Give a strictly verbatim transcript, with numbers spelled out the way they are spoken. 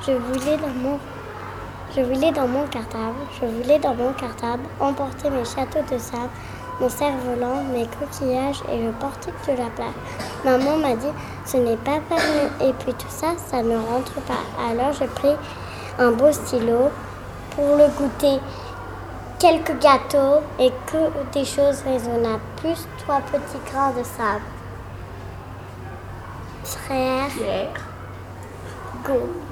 Je voulais dans mon, je voulais dans mon cartable, je voulais dans mon cartable emporter mes châteaux de sable, mon cerf-volant, mes coquillages et le portique de la plage. Maman m'a dit, ce n'est pas permis. Et puis tout ça, ça ne rentre pas. Alors j'ai pris un beau stylo pour le goûter. Quelques gâteaux et que des choses raisonnables. Plus trois petits grains de sable. Frère. Pierre. Go.